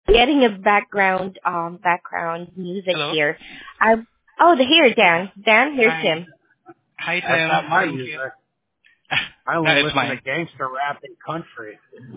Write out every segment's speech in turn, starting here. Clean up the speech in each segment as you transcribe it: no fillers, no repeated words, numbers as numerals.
getting a background music Hello. here. I here Dan. Dan, here's Hi. Tim. Hi, That's Tim. not my Thank you. music. I only No, it's listen to mine. gangster rap and country.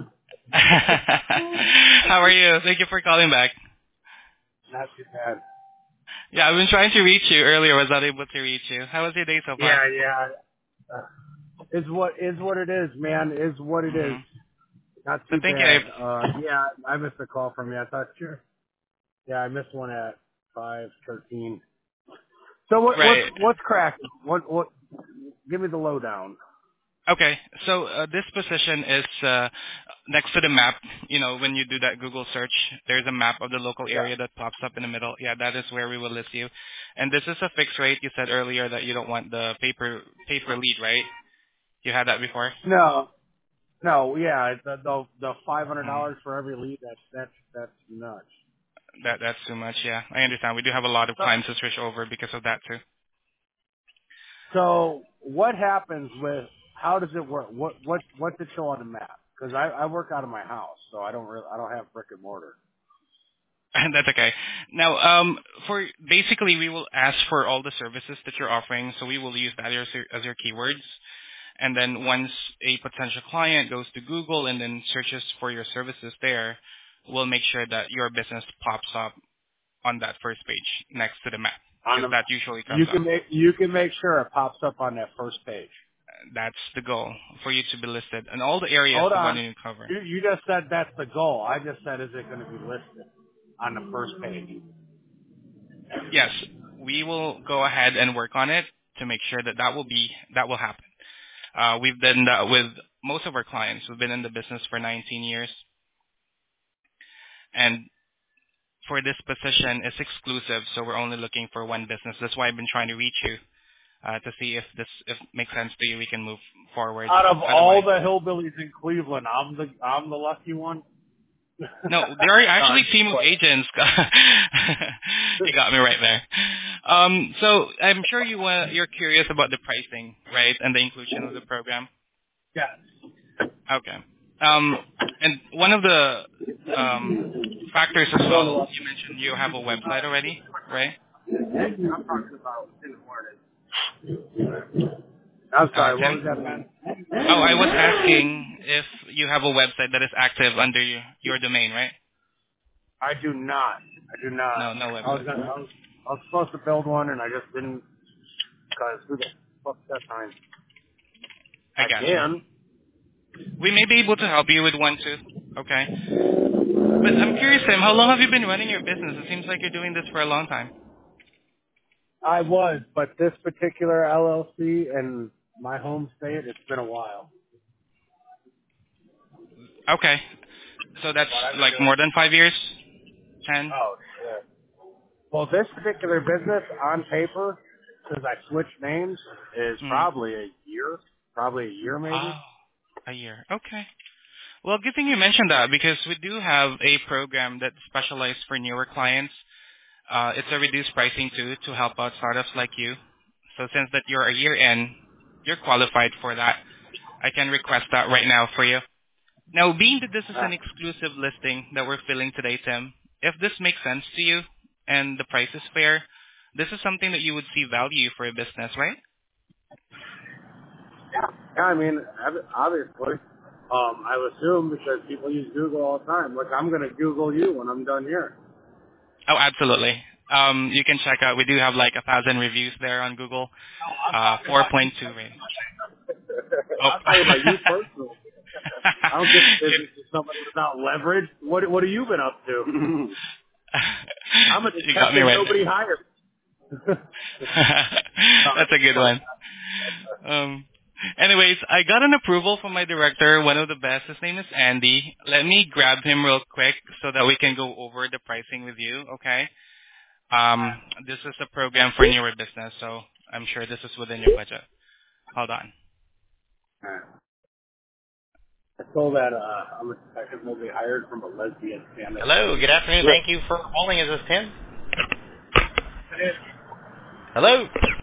How are you? Thank you for calling back. Not too bad. Yeah, I've been trying to reach you earlier. Was not able to reach you. How was your day so far? Yeah. Is what it is, man. Is what it is. Mm-hmm. Not But too thank you. bad. Yeah, I missed a call from you. I thought sure. Yeah, I missed one at 5:13. So Right. what's cracking? What? Give me the lowdown. Okay. So this position is next to the map. You know, when you do that Google search, there's a map of the local Yeah. area that pops up in the middle. Yeah, that is where we will list you. And this is a fixed rate. You said earlier that you don't want the paper lead, right? You had that before? No. Yeah, the Mm. $500 for every lead. That's nuts. That's too much. Yeah, I understand. We do have a lot of So, clients to switch over because of that too. So what happens with how does it work? What's it show on the map? Because I work out of my house, so I don't have brick and mortar. That's okay. Now, for basically, we will ask for all the services that you're offering, so we will use that as your keywords. And then once a potential client goes to Google and then searches for your services there, we'll make sure that your business pops up on that first page next to the map, On because the that usually comes you up. can make sure it pops up on that first page. That's the goal, for you to be listed in all the areas Hold you on, want to cover. you just said that's the goal. I just said is it going to be listed on the first page? Yes, we will go ahead and work on it to make sure that that will happen. We've done that with most of our clients. We've been in the business for 19 years, and for this position, it's exclusive, so we're only looking for one business. That's why I've been trying to reach you to see if if it makes sense to you. We can move forward. Out of all Otherwise, the hillbillies in Cleveland, I'm the lucky one. no, there are No, actually I'm just team of agents. You got me right there. So I'm sure you're curious about the pricing, right, and the inclusion of the program. yes. Okay. And one of the factors as well, you mentioned you have a website already, right? I'm talking about in the morning. I'm sorry. What Tim? was that, man? Oh, I was asking if you have a website that is active under your domain, right? I do not. I do not. No, no I was website. gonna. I was supposed to build one, and I just didn't because who the fuck that time? I I got you. can. We may be able to help you with one too. Okay. But I'm curious, Tim, how long have you been running your business? It seems like you're doing this for a long time. I was, but this particular LLC and my home state, it's been a while. Okay. So that's But I've been like doing. more than 5 years? 10? Oh shit. Well, this particular business on paper, since I switched names, is Mm. probably a year. Probably a year, maybe. Oh, a year. Okay. Well, good thing you mentioned that because we do have a program that specialized for newer clients. It's a reduced pricing too to help out startups like you. So since that you're a year in, you're qualified for that. I can request that right now for you. Now, being that this is an exclusive listing that we're filling today, Tim, if this makes sense to you and the price is fair, this is something that you would see value for a business, right? Yeah, I mean, obviously. I would assume because people use Google all the time. Look, I'm going to Google you when I'm done here. Oh, absolutely. You can check out. We do have like 1,000 reviews there on Google. No, I'm talking about you. 4.2 rating. Oh. I'm talking about you personally. I don't get the business to somebody without leverage. What have you been up to? I'm a You got me detective right nobody there. hired. That's a good one. Anyways, I got an approval from my director, one of the best. His name is Andy. Let me grab him real quick so that we can go over the pricing with you, okay? This is a program for newer business, so I'm sure this is within your budget. Hold on. I told that I'm a detective nobody hired from a lesbian family. Hello, good afternoon. Look, Thank you for calling. Is this Tim? Hello?